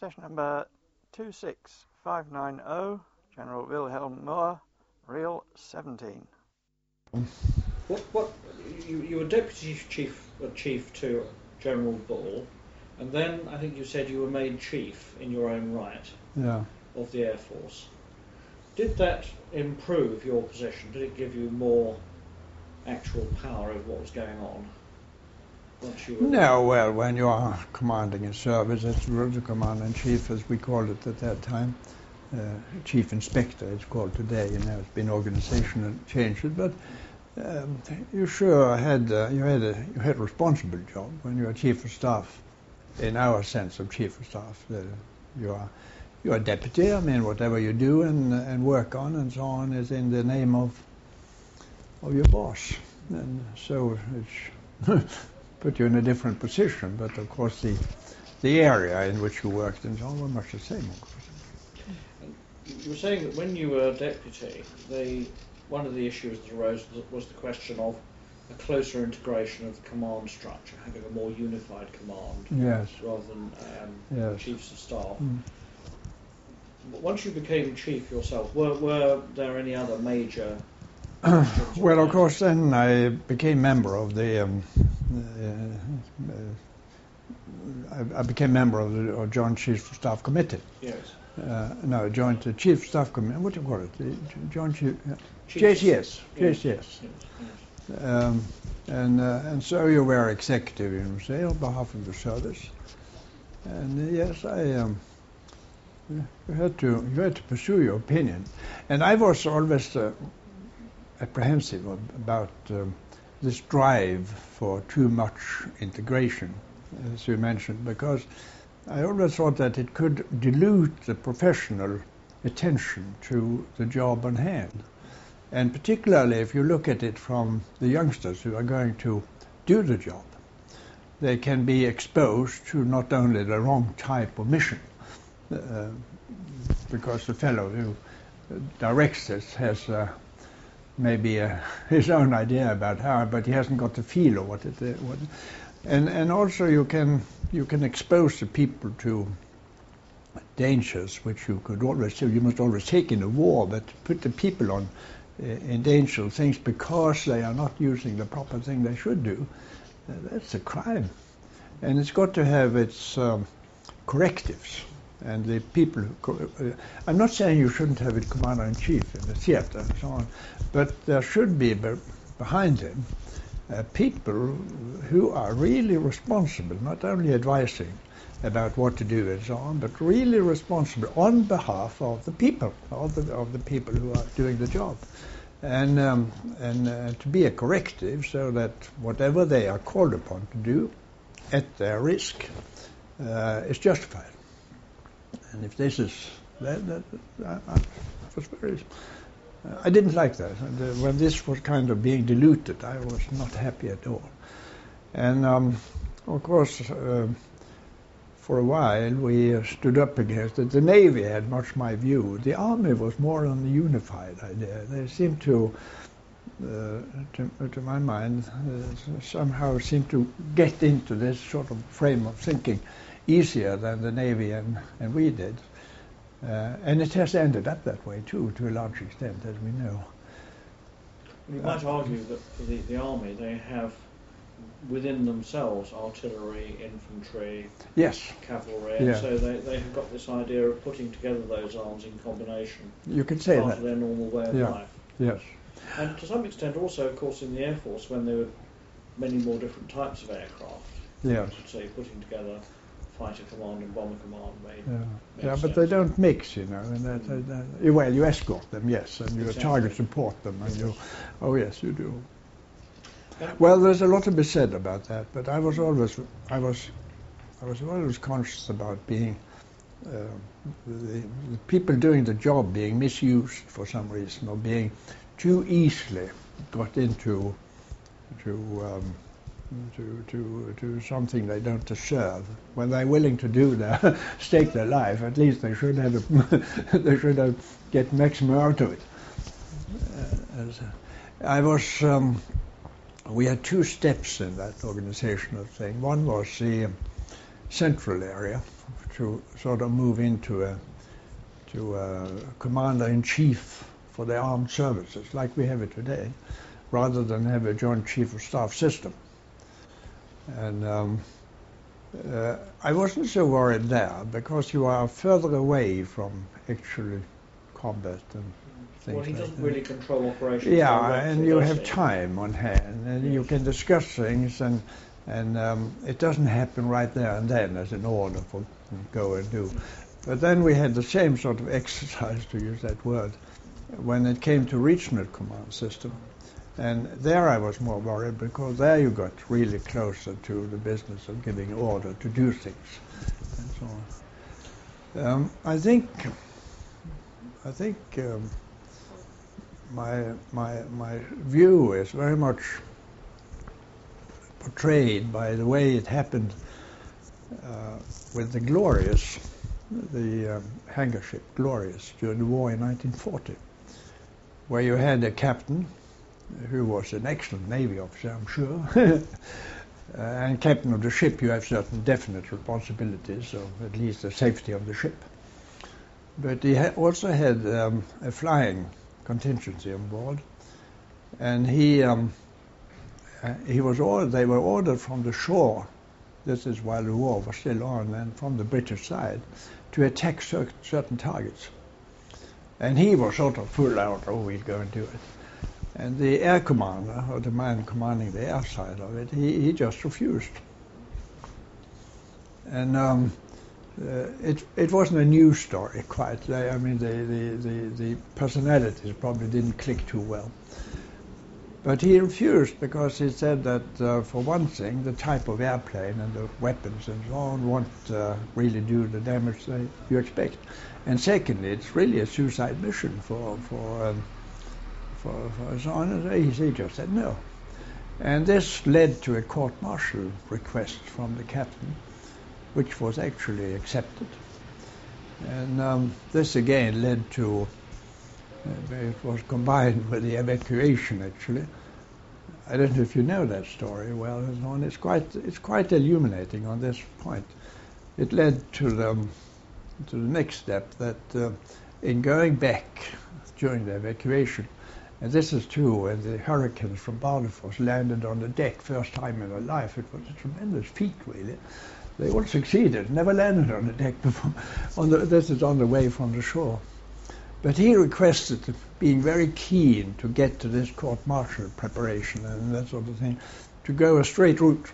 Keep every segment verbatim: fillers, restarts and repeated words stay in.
session number two six five nine zero, General Wilhelm Moore, Reel seventeen. What, what, you, you were Deputy Chief, uh, Chief to General Ball, and then I think you said you were made Chief in your own right yeah. of the Air Force. Did that improve your position? Did it give you more actual power over what was going on? Once you were No, well, when you are commanding a service, it's the Commander-in-Chief, as we called it at that time. Uh, Chief Inspector, it's called today. You know, it's been organizational changes, but um, you sure had uh, you had a you had a responsible job when you are Chief of Staff. In our sense of Chief of Staff, uh, you are you are deputy. I mean, whatever you do and and work on and so on is in the name of of your boss, and so it's put you in a different position. But of course, the the area in which you worked and so on were much the same. Of course. You were saying that when you were deputy, they, one of the issues that arose was the question of a closer integration of the command structure, having a more unified command Yes. rather than um, Yes. chiefs of staff. Mm. Once you became chief yourself, were, were there any other major Well, of course, then I became member of the. Um, uh, uh, I, I became member of the of Joint Chiefs of Staff Committee. Yes. Uh, no, Joint uh, Chief of Staff Committee. What do you call it? The Joint Chief. Uh, Chiefs. J C S. Yes. J C S. Yes, yes. Um, and uh, and so you were executive, you know, say, on behalf of the service. And uh, yes, I. Um, you had to you had to pursue your opinion, and I was always. Uh, apprehensive about um, this drive for too much integration, as you mentioned, because I always thought that it could dilute the professional attention to the job on hand. And particularly if you look at it from the youngsters who are going to do the job, they can be exposed to not only the wrong type of mission, uh, because the fellow who directs this has uh, maybe uh, his own idea about how, but he hasn't got the feel of what it is. What, and and also you can you can expose the people to dangers which you could always you must always take in a war, but put the people on uh, in dangerous things because they are not using the proper thing they should do. Uh, that's a crime, and it's got to have its um, correctives. And the people, who, uh, I'm not saying you shouldn't have a commander-in-chief in the theater and so on, but there should be be- behind him uh, people who are really responsible, not only advising about what to do and so on, but really responsible on behalf of the people, of the, of the people who are doing the job. And, um, and uh, to be a corrective so that whatever they are called upon to do at their risk uh, is justified. And if this is that, that I, I was very, uh, I didn't like that. And, uh, when this was kind of being diluted, I was not happy at all. And um, of course, uh, for a while we uh, stood up against it. The Navy had much my view. The Army was more on the unified idea. They seemed to, uh, to, to my mind, uh, somehow seemed to get into this sort of frame of thinking easier than the Navy and, and we did. Uh, and it has ended up that way too, to a large extent, as we know. You might uh, argue that for the, the Army, they have within themselves artillery, infantry, yes, cavalry, and yeah. so they, they have got this idea of putting together those arms in combination. You could say part that. of their normal way of yeah. life. Yes. And to some extent also, of course, in the Air Force, when there were many more different types of aircraft, yes. you could say putting together fighter command and bomber command made, yeah, made yeah but sense. they don't mix, you know. And that, mm. that, that, well, you escort them, yes, and you exactly. target support them, and you, oh yes, you do. Well, there's a lot to be said about that, but I was always, I was, I was always conscious about being, uh, the, the people doing the job being misused for some reason, or being too easily got into, to. Um, To, to to something they don't deserve. When they're willing to do their stake their life, at least they should have a, they should have get maximum out of it. Uh, as, uh, I was. Um, we had two steps in that organizational thing. One was the um, central area to sort of move into a to a commander-in-chief for the armed services, like we have it today, rather than have a joint chief of staff system. And um, uh, I wasn't so worried there, because you are further away from actually combat and things Well, he like doesn't that. really control operations. Yeah, directly, and you does have he? time on hand, and Yes. you can discuss things, and and um, it doesn't happen right there and then as an order for go and do. But then we had the same sort of exercise, to use that word, when it came to regional command system. And there I was more worried, because there you got really closer to the business of giving order to do things and so on. Um, I think I think um, my my my view is very much portrayed by the way it happened uh, with the Glorious, the um, hangar ship Glorious, during the war in nineteen forty, where you had a captain who was an excellent Navy officer, I'm sure, uh, and captain of the ship, you have certain definite responsibilities of at least the safety of the ship. But he ha- also had um, a flying contingency on board, and he um, uh, he was ordered. They were ordered from the shore. This is while the war was still on, and from the British side, to attack cer- certain targets. And he was sort of full out. Oh, we'll go and do it. And the air commander, or the man commanding the air side of it, he, he just refused. And um, uh, it it wasn't a news story quite. They, I mean, the, the, the, the personalities probably didn't click too well. But he refused, because he said that, uh, for one thing, the type of airplane and the weapons and so on won't uh, really do the damage that you expect. And secondly, it's really a suicide mission for for um, for, for so on. He, he just said no. And this led to a court-martial request from the captain, which was actually accepted. And um, this again led to, uh, it was combined with the evacuation actually. I don't know if you know that story well and so on. It's quite, it's quite illuminating on this point. It led to the, to the next step, that uh, in going back during the evacuation, and this is true when the Hurricanes from Bardufoss landed on the deck first time in their life, it was a tremendous feat really. They all succeeded, never landed on the deck before. On the, this is on the way from the shore. But he requested, being very keen to get to this court-martial preparation and that sort of thing, to go a straight route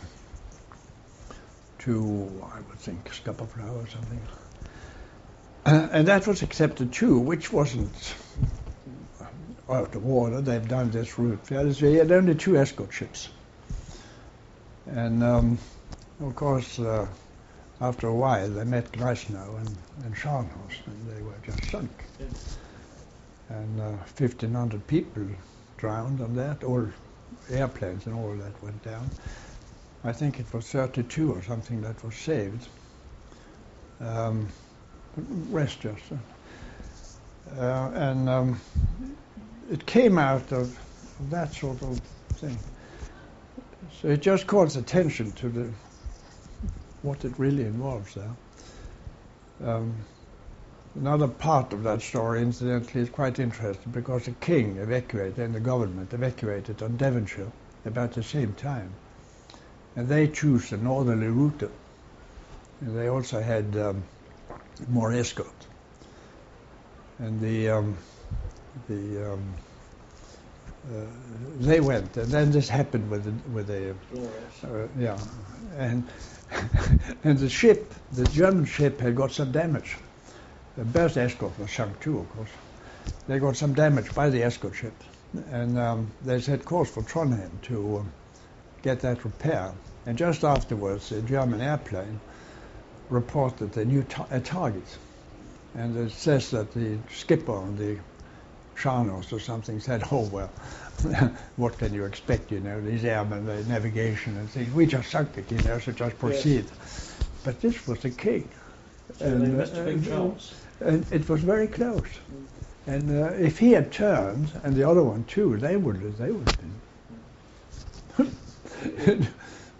to, I would think, Scapa Flow or something. Uh, and that was accepted too, which wasn't out of order. They've done this route fairly. So he had only two escort ships. And um, of course, uh, after a while, they met Greisnau and, and Scharnhorst, and they were just sunk. Yeah. And uh, fifteen hundred people drowned on that. All airplanes and all that went down. I think it was thirty-two or something that was saved. Um, rest just. Uh, and um, it came out of that sort of thing. So it just calls attention to the what it really involves there. Um, another part of that story, incidentally, is quite interesting, because the king evacuated and the government evacuated on Devonshire about the same time. And they chose a northerly route. And they also had um, more escort. And the um, the um, uh, they went, and then this happened with the, with the uh, yeah, and and the ship, the German ship, had got some damage. The both escort was sunk too, of course. They got some damage by the escort ship, and um, they set course for Trondheim to um, get that repaired. And just afterwards, a German airplane reported a new ta- a target, and it says that the skipper on the Scharnhorst or something said, "Oh well, what can you expect? You know, these airmen, the navigation and things. We just sunk it, you know, so just proceed." Yes. But this was the king. So and, they missed a big uh, chance. And it was very close. Mm. And uh, if he had turned, and the other one too, they would they would have been. The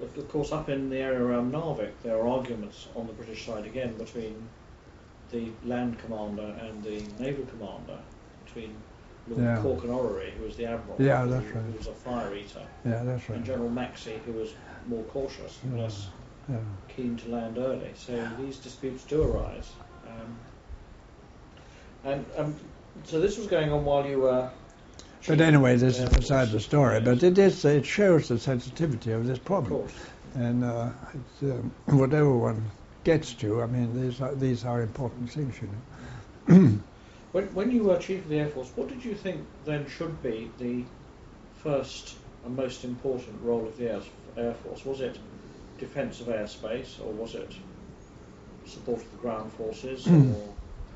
But of course, up in the area around Narvik, there are arguments on the British side again between the land commander and the naval commander, between Lord Yeah. Cork and Orrery, who was the admiral, Yeah, who, that's who right. was a fire eater, Yeah, that's right. and General Maxey, who was more cautious and Yeah. less Yeah. keen to land early. So these disputes do arise. Um, and um, so this was going on while you were. But anyway, this is Air beside Force. the story. Yes. But it is it shows the sensitivity of this Of problem. course. And uh, it's, um, whatever one gets to, I mean, these are these are important things, you know. When, when you were Chief of the Air Force, what did you think then should be the first and most important role of the Air, Air Force? Was it defence of airspace, or was it support of the ground forces, or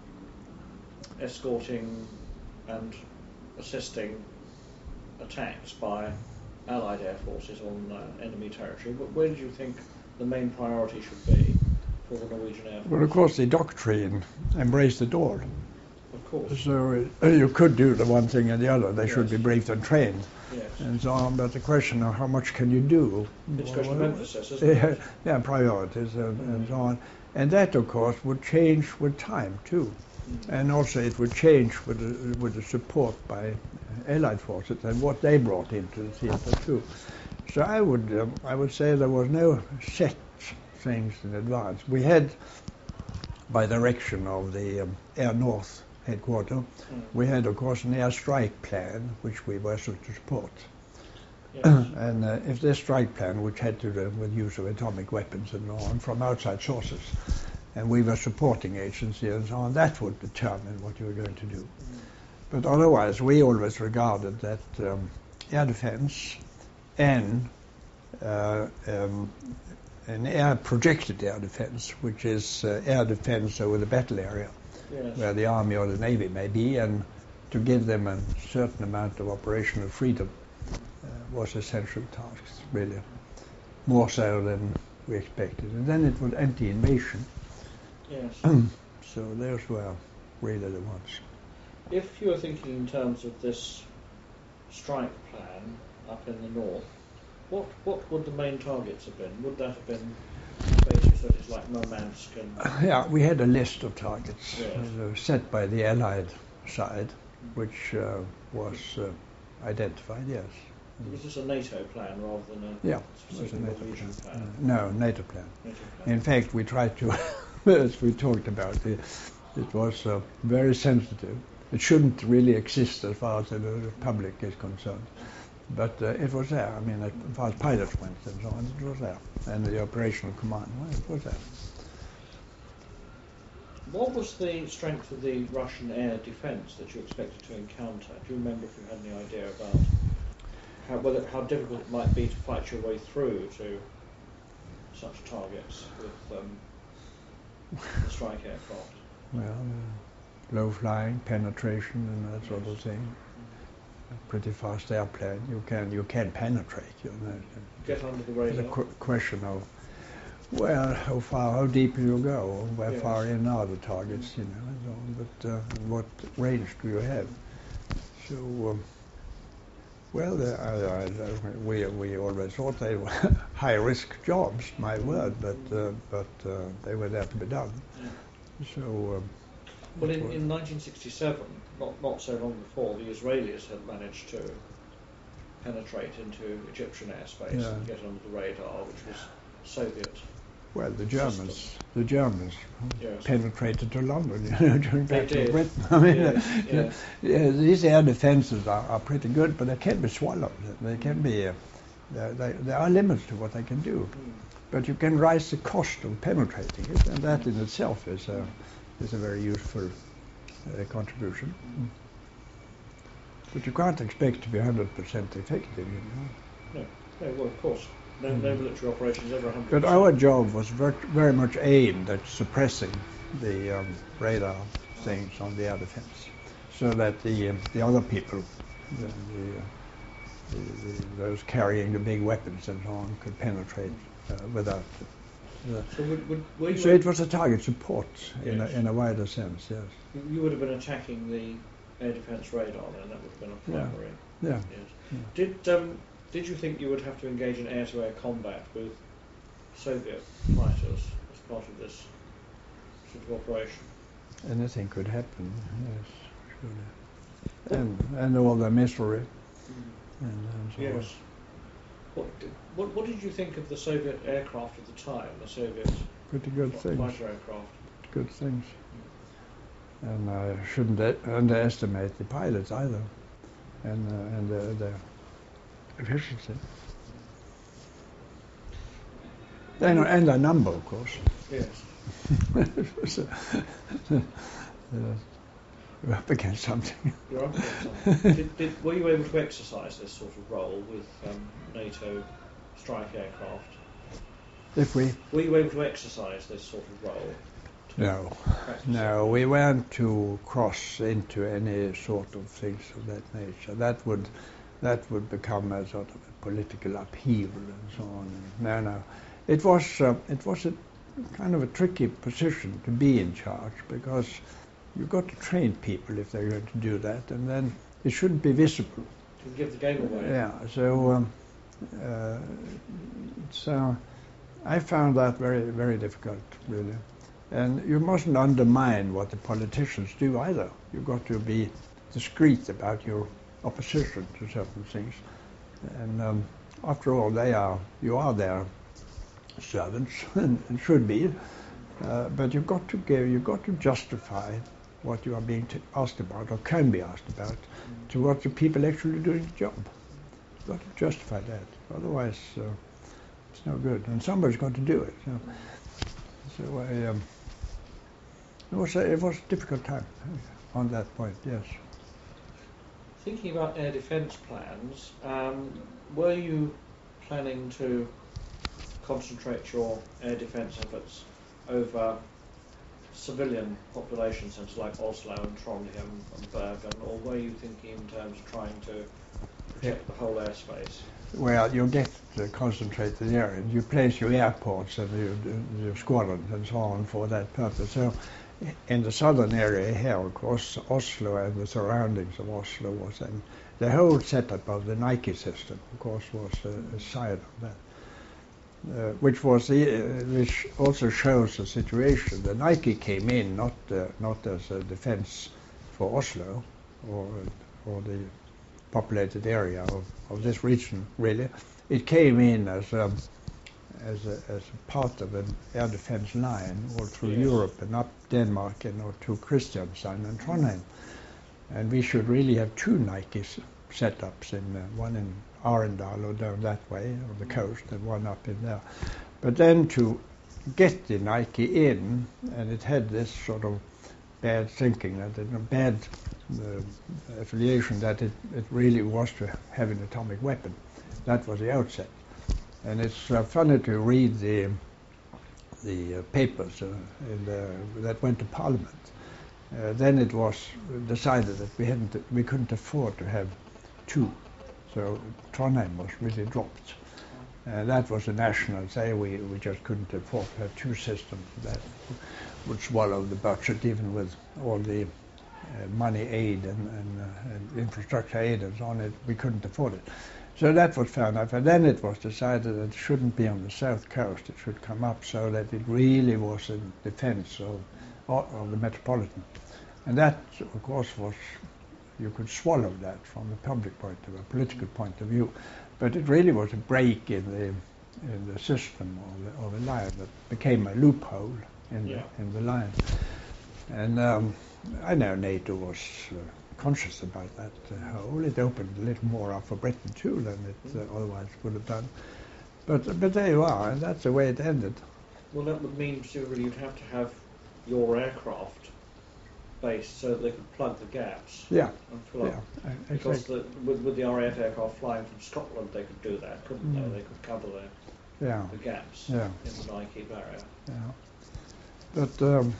escorting and assisting attacks by Allied air forces on uh, enemy territory? Wh- Where did you think the main priority should be for the Norwegian Air Force? Well, of course, the doctrine embraced it all. Of course. So uh, you could do the one thing and the other. They should Yes. be briefed and trained, Yes. and so on. But the question of how much can you do? It's a question of Well, emphasis, isn't it? Yeah, yeah, priorities and, and so on. And that, of course, would change with time too. Mm. And also it would change with the, with the support by Allied forces and what they brought into the theatre too. So I would um, I would say there was no set things in advance. We had, by direction of the um, Air North headquarters, Mm. we had of course an air strike plan which we were to support. Yes. And uh, if this strike plan, which had to do with use of atomic weapons and so on from outside sources, and we were supporting agency and so on, that would determine what you were going to do. Mm. But otherwise, we always regarded that um, air defense and uh, um, an air projected air defense, which is uh, air defense over the battle area, Yes. where the army or the navy may be, and to give them a certain amount of operational freedom uh, was essential tasks, really, more so than we expected. And then it was anti-invasion. Yes. So those were really the ones. If you were thinking in terms of this strike plan up in the north, what what would the main targets have been? Would that have been bases such as like Murmansk and Yeah, we had a list of targets Yes. uh, set by the Allied side, which uh, was uh, identified, yes. was this a NATO plan rather than a Yeah, it was a specific NATO Norwegian plan. plan? Uh, no, NATO plan. NATO plan. In fact, we tried to, as we talked about, it, it was uh, very sensitive. It shouldn't really exist as far as the public is concerned. But uh, it was there. I mean, as far as pilots went and so on, it was there. And the operational command, well, it was there. What was the strength of the Russian air defence that you expected to encounter? Do you remember if you had any idea about how, whether, how difficult it might be to fight your way through to such targets with um, the strike aircraft? Well, uh, low flying, penetration, and that sort of thing. A pretty fast airplane, you can you can penetrate. You know. Get under the It's a radar? qu- question of, well, how far, how deep you go, where Yes. far in are the targets, you know, and so on. But uh, what range do you have? So, um, well, uh, I, I, we we always thought they were high-risk jobs, my word, but uh, but uh, they were there to be done. Yeah. So, um, Well, it in, was- in nineteen sixty-seven, not, not so long before, the Israelis had managed to penetrate into Egyptian airspace Yeah. and get under the radar, which was Soviet. well, the Germans, System. the Germans Yes. penetrated to London, you know, during They Battle of did. Britain. I mean, Yes, uh, yes. yeah, these air defences are, are pretty good, but they can be swallowed. They can be. Uh, there, there there are limits to what they can do, Mm. but you can rise the cost of penetrating it, and that in itself is a is a very useful uh, contribution. Mm. But you can't expect to be one hundred percent effective, you know. No, no, well, of course. No, no military operation is ever one hundred But percent. our job was ver- very much aimed at suppressing the um, radar things on the air defense, so that the um, the other people, the, the, uh, the, the, those carrying the big weapons and so on, could penetrate uh, without. Uh, So, would, would, were you, so it was a target support in, Yes. a, in a wider sense, yes. you would have been attacking the air defence radar then, that would have been a Yeah. primary. Yeah. Yes. Yeah. Did um, did you think you would have to engage in air-to-air combat with Soviet fighters as part of this sort of operation? Anything could happen, yes, surely. And, and all the mystery. Mm. And, and so Yes. on. What, did, what what did you think of the Soviet aircraft at the time? The Soviet Pretty good fi- things. fighter aircraft. Good things. And I shouldn't a- underestimate the pilots either, and uh, and uh, their efficiency. And, and their number, of course. Yes. So, uh, we're up against something. You're up against something. did, did, were you able to exercise this sort of role with um, NATO strike aircraft? If we Were you able to exercise this sort of role? no, Practice no, we weren't to cross into any sort of things of that nature. That would that would become a sort of a political upheaval and so on. No, no, it was uh, it was a kind of a tricky position to be in charge, because you've got to train people if they're going to do that, and then it shouldn't be visible. To give the game away? Yeah, so um, uh, so I found that very, very difficult, really. And you mustn't undermine what the politicians do either. You've got to be discreet about your opposition to certain things. And um, after all, they are you are their servants and, and should be. Uh, but you've got to give, you've got to justify what you are being t- asked about, or can be asked about, to what the people actually doing the job. You've got to justify that. Otherwise, uh, it's no good. And somebody's got to do it. So, so I, um, it was a, it was a difficult time on that point. Yes. Thinking about air defence plans, um, were you planning to concentrate your air defence efforts over civilian population centres like Oslo and Trondheim and Bergen, or were you thinking in terms of trying to protect the whole airspace? Well, you get to concentrate the area. You place your airports and your, your squadrons and so on for that purpose. So in the southern area here, of course, Oslo and the surroundings of Oslo was, and the whole setup of the Nike system, of course, was a, a side of that. Uh, which was the, uh, which also shows the situation. The Nike came in not uh, not as a defense for Oslo or or the populated area of, of this region, really. It came in as a, as a, as a part of an air defense line all through Yes. Europe and up Denmark and or to Kristiansand and Trondheim. And we should really have two Nike setups, in uh, one in Arendal or down that way on the coast, and one up in there. But then to get the Nike in, and it had this sort of bad thinking, that it, a bad uh, affiliation, that it, it really was to have an atomic weapon. That was the outset. And it's uh, funny to read the the uh, papers uh, in the, that went to Parliament. Uh, then it was decided that we hadn't, we couldn't afford to have two. So Trondheim was really dropped. Uh, that was a national say. We, we just couldn't afford to have two systems that would swallow the budget, even with all the uh, money aid and, and, uh, and infrastructure aid and so on. It, we couldn't afford it. So that was fair enough. And then it was decided that it shouldn't be on the south coast. It should come up so that it really was in defense of, of the metropolitan. And that, of course, was, you could swallow that from a public point of view, a political point of view. But it really was a break in the in the system of the, of the line that became a loophole in, Yeah. the, in the line. And um, I know NATO was uh, conscious about that uh, hole. It opened a little more up for Britain too than it uh, otherwise would have done. But but there you are, and that's the way it ended. Well, that would mean presumably you'd have to have your aircraft based so that they could plug the gaps Yeah, and fill yeah, up. uh, Because exactly. the, with, with the R A F aircraft flying from Scotland, they could do that, couldn't Mm. they? They could cover the, Yeah, the gaps yeah. in the Nike barrier. yeah. But um,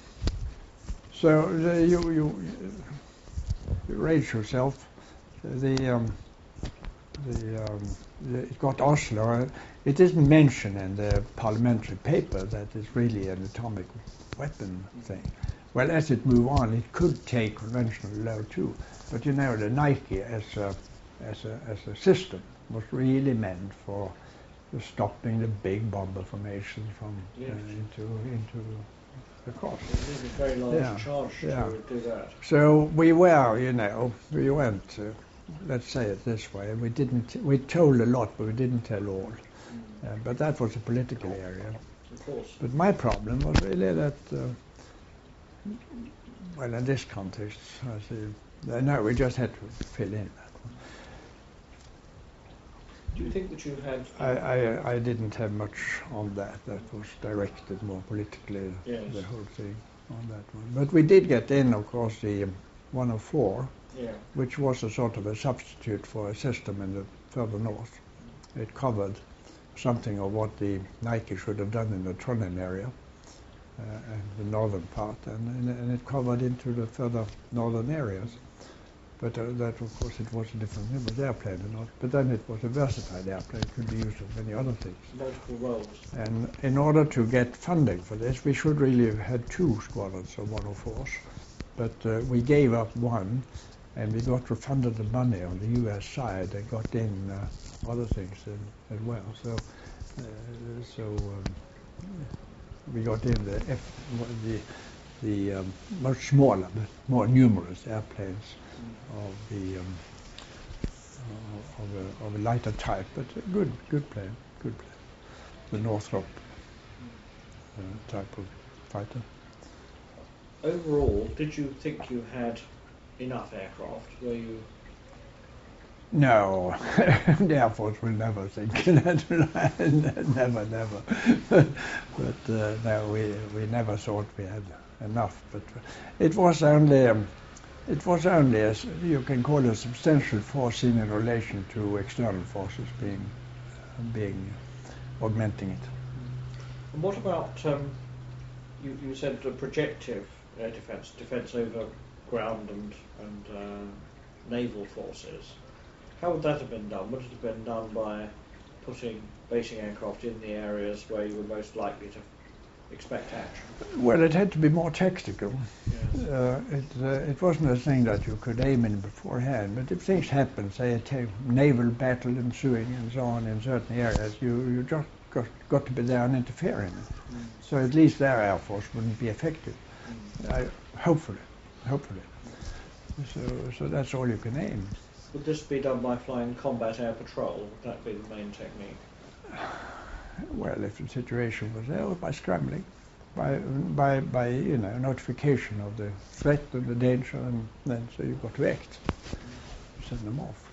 so uh, you you you raise yourself. The um, the, um, the it got Oslo. Uh, it isn't mentioned in the parliamentary paper that it's really an atomic weapon thing. Well, as it moved on, it could take conventional load too. But you know, the Nike as a as a as a system was really meant for stopping the big bomber formations from Yes. uh, into into the coast. It is a very large Yeah, charge yeah. to do that. So we were, you know, we went, uh, let's say it this way, we didn't, we told a lot, but we didn't tell all. Mm. Uh, but that was a political area. Of course. But my problem was really that, uh, well, in this context, I see, uh, no, we just had to fill in. Do you think that you had... I, I, I didn't have much on that. That was directed more politically, Yes. the whole thing on that one. But we did get in, of course, the um, one oh four, Yeah. which was a sort of a substitute for a system in the further north. It covered something of what the Nike should have done in the Trondheim area, uh, and the northern part, and, and, and it covered into the further northern areas. But uh, that, of course, it was a different, it was airplane or not. But then it was a versatile airplane, it could be used for many other things. Multiple roles. And in order to get funding for this, we should really have had two squadrons of one oh fours. But uh, we gave up one, and we got refunded the money on the U S side and got in uh, other things in, as well. So, uh, so um, we got in the F, the the um, much smaller but more numerous airplanes of the um, uh, of, a, of a lighter type, but a good good plane, good plane. The Northrop uh, type of fighter. Overall, did you think you had enough aircraft? Were you... No, the Air Force will never think that. never, never. But uh, no, we we never thought we had enough. But it was only um, it was only as you can call a substantial force seen in relation to external forces being uh, being uh, augmenting it. And what about, um, you, you said the projective air defence, defence over ground and, and uh, naval forces. How would that have been done? Would it have been done by putting basing aircraft in the areas where you were most likely to expect action? Well, it had to be more tactical. Yes. Uh, it uh, it wasn't a thing that you could aim in beforehand. But if things happen, say a ta- naval battle ensuing and so on in certain areas, you you just got, got to be there and interfere in it. Mm. So at least their air force wouldn't be affected. Mm. I, hopefully, hopefully. So so that's all you can aim. Would this be done by flying combat air patrol? Would that be the main technique? Well, if the situation was there, by scrambling, by by by you know notification of the threat and the danger, and then so you've got to act, send them off.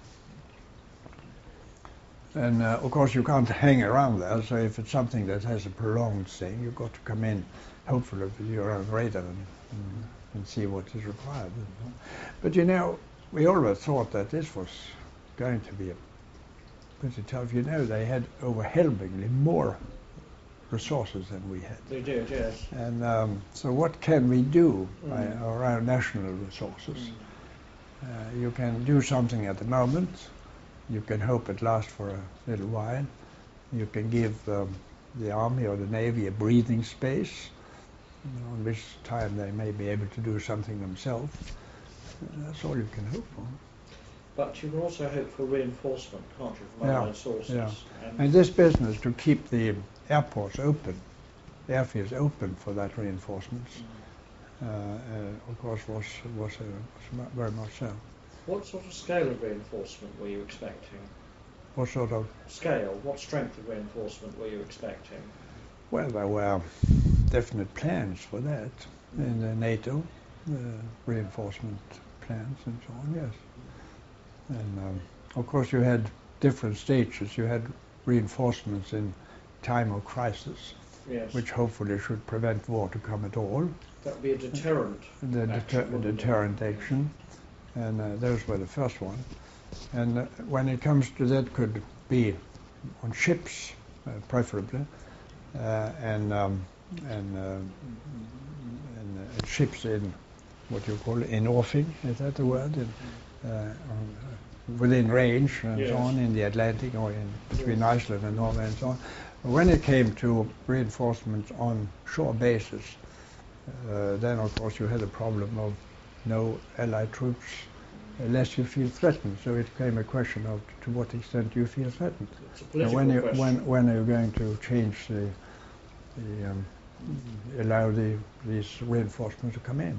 And uh, of course you can't hang around there. So if it's something that has a prolonged thing, you've got to come in, hopefully with your own radar and, and, and see what is required. But you know, we always thought that this was going to be a pretty tough. You know, they had overwhelmingly more resources than we had. They did, yes. And um, so what can we do Mm. by our own national resources? Mm. Uh, you can do something at the moment. You can hope it lasts for a little while. You can give um, the Army or the Navy a breathing space, you know, in which time they may be able to do something themselves. Uh, that's all you can hope for. But you can also hope for reinforcement, can't you, from Yeah, other sources? yeah. And And this business to keep the airports open, the airfields open for that reinforcements, uh, uh, of course, was was, uh, was mu- very much so. what sort of scale of reinforcement were you expecting? What sort of? Scale, what strength of reinforcement were you expecting? Well, there were definite plans for that in the NATO uh, reinforcement plans and so on. Yes, and um, of course you had different stages. You had reinforcements in time of crisis, Yes. which hopefully should prevent war to come at all. That would be a deterrent. The deter- Action, wouldn't it? deterrent action, and uh, those were the first one. And uh, when it comes to that, could be on ships, uh, preferably, uh, and um, and, uh, and uh, ships in what you call in offing, is that the word? In, uh, on, uh, within range and Yes. so on in the Atlantic or in between Yes. Iceland and Norway and so on. When it came to reinforcements on shore bases, uh, then of course you had a problem of no Allied troops less you feel threatened. So it became a question of to what extent do you feel threatened. It's a And political when you, question. when when are you going to change the, the um, allow the these reinforcements to come in?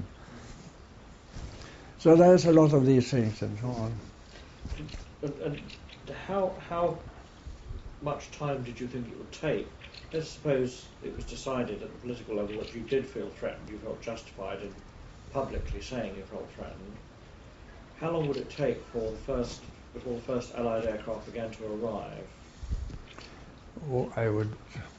So there's a lot of these things and so on. And, and how how much time did you think it would take? Let's suppose it was decided at the political level that you did feel threatened, you felt justified in publicly saying you felt threatened. How long would it take for the first before the first Allied aircraft began to arrive? Well, I would.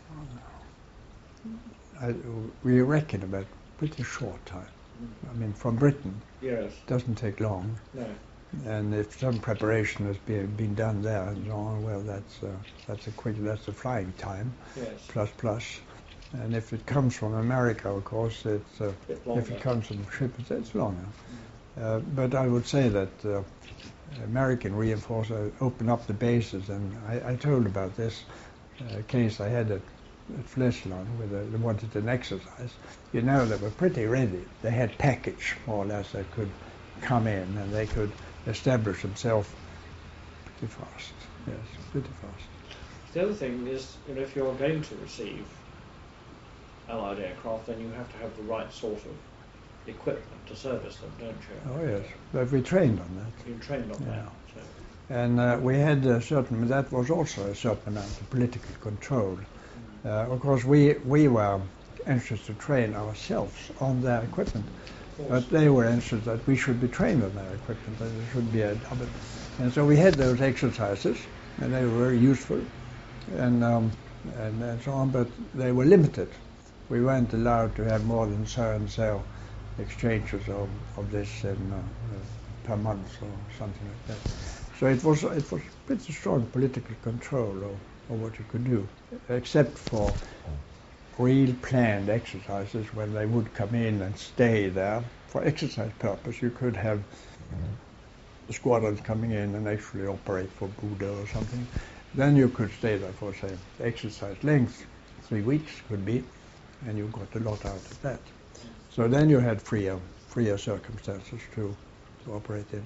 I, we reckon about pretty short time. I mean, from Britain, Yes. it doesn't take long. No. And if some preparation has been, been done there and so on, well, that's uh, that's a quick, that's a flying time, Yes. plus plus. And if it comes from America, of course, it's uh, Bit if longer. it comes from ship, it's, it's longer. Uh, but I would say that uh, American reinforcers open up the bases, and I, I told about this uh, case I had at, at Flesland, where they, they wanted an exercise. You know, they were pretty ready. They had package, more or less, that could come in, and they could establish themselves pretty fast. Yes, pretty fast. The other thing is, you know, if you're going to receive Allied aircraft, then you have to have the right sort of equipment to service them, don't you? Oh yes, but we trained on that. You're trained on Yeah. that. So. And uh, we had a certain, that was also a certain amount of political control. Uh, of course, we, we were anxious to train ourselves on their equipment, but they were anxious that we should be trained on their equipment, that there should be a double. And so we had those exercises, and they were very useful, and, um, and, and so on, but they were limited. We weren't allowed to have more than so and so exchanges of, of this in, uh, uh, per month or something like that. So it was it was pretty strong political control of, of what you could do, except for real planned exercises when they would come in and stay there for exercise purpose. You could have the squadrons coming in and actually operate for Buda or something. Then you could stay there for, say, exercise length, three weeks could be, and you got a lot out of that. So then you had freer, freer circumstances to, to operate in.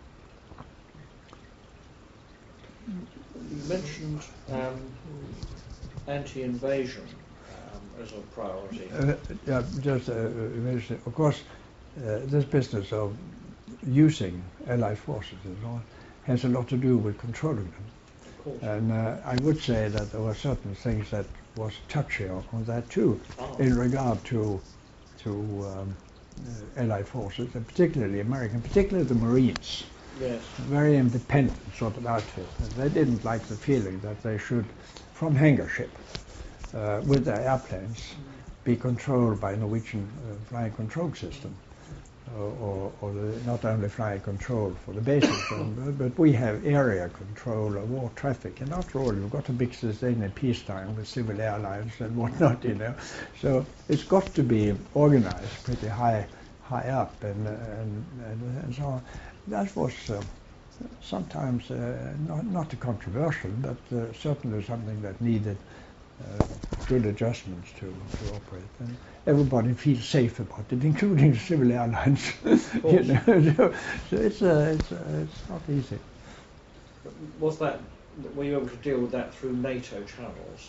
You mentioned um, anti-invasion um, as a priority. Uh, yeah, just uh, mention, of course, uh, this business of using Allied forces and so on has a lot to do with controlling them. Of course. And uh, I would say that there were certain things that was touchy on, on that too, Oh. in regard to to um, uh, Allied forces, and particularly American, particularly the Marines. Yes. Very independent sort of outfit. And they didn't like the feeling that they should, from hangar ship, uh, with their airplanes, be controlled by Norwegian uh, flying control system. Or, or, or the, not only flying control for the bases, but, but we have area control of war traffic. And after all, you've got a big system in peacetime with civil airlines and whatnot, you know. So it's got to be organized pretty high, high up, and and, and, and so on. That was uh, sometimes uh, not, not a controversial, but uh, certainly something that needed uh, good adjustments to, to operate. And everybody feels safe about it, including the civil airlines. You know, so, so it's, uh, it's, uh, it's not easy. Was that, were you able to deal with that through NATO channels?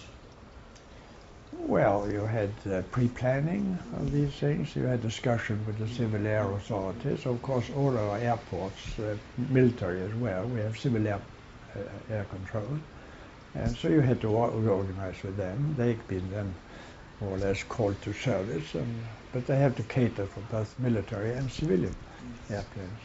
Well, you had uh, pre-planning of these things. You had discussion with the civil air authorities. Of course, all our airports, uh, military as well, we have civil air, uh, air control. And so you had to organize with them. They've been then more or less called to service, and, but they have to cater for both military and civilian airplanes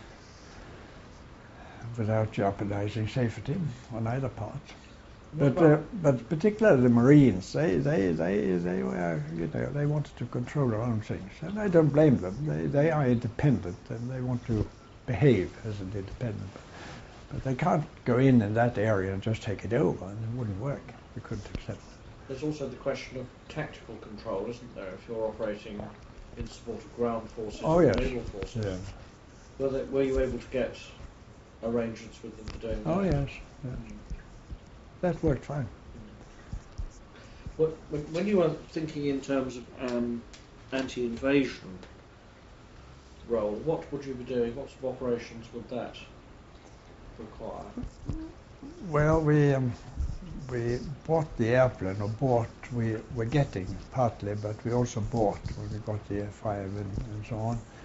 without jeopardizing safety on either part. But uh, but particularly the Marines, they, they, they, they were, you know, they wanted to control their own things, and I don't blame them. They they are independent and they want to behave as an independent, but they can't go in in that area and just take it over, and it wouldn't work. We couldn't accept it. There's also the question of tactical control, isn't there? If you're operating in support of ground forces Oh, or yes. naval forces, Yeah. were, they, were you able to get arrangements with them for doing Oh that? yes, yes. That worked fine. When, when you were thinking in terms of um, anti-invasion, role, what would you be doing? What sort of operations would that require? Well, we um, we bought the airplane, or bought, we were getting partly, but we also bought when we got the F five and, and so on.